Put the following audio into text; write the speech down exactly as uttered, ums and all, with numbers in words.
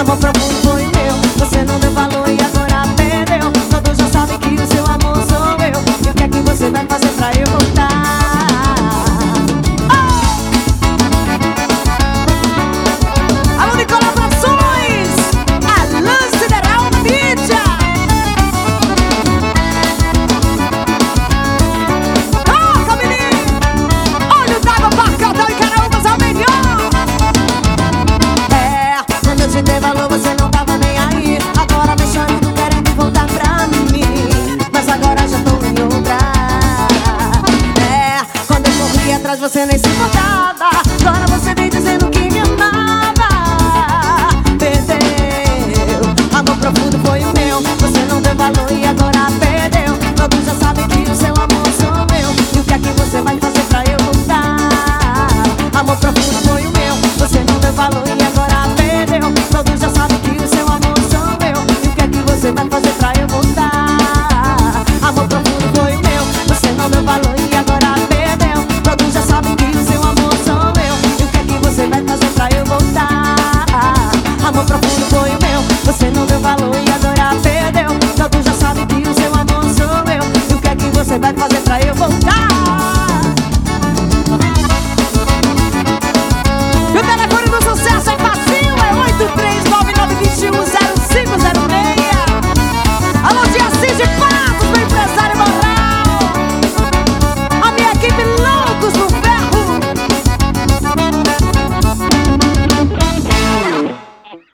Amor profundo foi meu, você não deu valor e agora perdeu. Todos já sabem que o seu amor sou eu. E o que é que você vai fazer pra eu voltar? Alô de colaborações, Alô Sideral Mídia. Toca, menino! Olho d'água, Pacatão e Caraúbas ao melhor. É, quando eu te dei valor você não tava nem aí. Agora me chorando, querendo voltar pra mim. Mas agora já tô em outra. É, quando eu corri atrás você nem se importava. Agora você vem dizendo que me amava. Perdeu, amor profundo foi o meu. Você não deu valor e agora perdeu. Todos já sabem que o seu amor sou eu. E o que é que você vai fazer pra eu voltar? Amor profundo foi o meu. Você não deu valor e agora perdeu. Todos já sabem que o seu amor sou eu. E o que é que você vai fazer pra eu voltar? Amor profundo foi o meu. Você não deu valor e agora perdeu. Todos já sabem que o seu amor sou eu. E o que é que você vai fazer pra eu voltar? Amor profundo foi o meu. Você não deu valor e agora perdeu. Todos já sabem que o seu amor sou eu. E o que é que você vai fazer pra eu voltar?